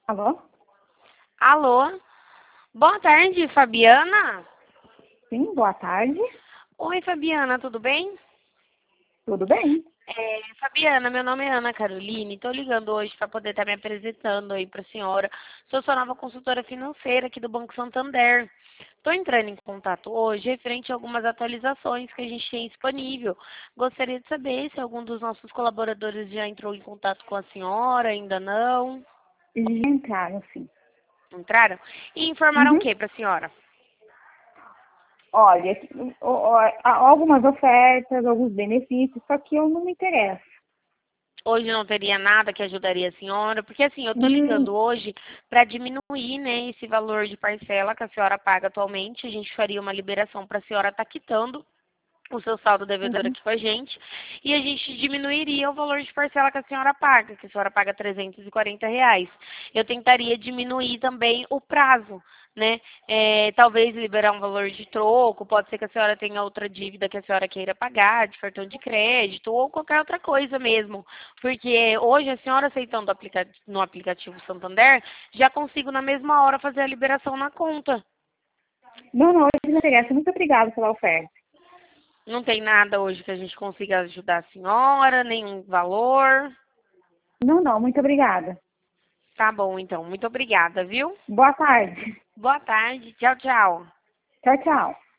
Alô? Alô? Boa tarde, Fabiana? Sim, boa tarde. Oi, Fabiana, tudo bem? Tudo bem? Fabiana, meu nome é Ana Caroline, estou ligando hoje para poder estar me apresentando aí para a senhora. Sou sua nova consultora financeira aqui do Banco Santander. Estou entrando em contato hoje referente a algumas atualizações que a gente tem disponível. Gostaria de saber se algum dos nossos colaboradores já entrou em contato com a senhora, ainda não. Já entraram, sim. Entraram? E informaram o Uhum. que para a senhora? Olha, há algumas ofertas, alguns benefícios, só que eu não me interesso. Hoje não teria nada que ajudaria a senhora, porque assim, eu estou Hum, ligando hoje para diminuir, né, esse valor de parcela que a senhora paga atualmente. A gente faria uma liberação para a senhora estar quitando o seu saldo devedor uhum. aqui com a gente, e a gente diminuiria o valor de parcela que a senhora paga, que a senhora paga R$ 340. Eu tentaria diminuir também o prazo, né? Talvez liberar um valor de troco, pode ser que a senhora tenha outra dívida que a senhora queira pagar, de cartão de crédito, ou qualquer outra coisa mesmo. Porque hoje a senhora aceitando no aplicativo Santander, já consigo na mesma hora fazer a liberação na conta. Não, não, hoje não me interessa. Muito obrigada pela oferta. Não tem nada hoje que a gente consiga ajudar a senhora, nenhum valor. Não, não, muito obrigada. Tá bom, então. Muito obrigada, viu? Boa tarde. Boa tarde. Tchau, tchau. Tchau, tchau.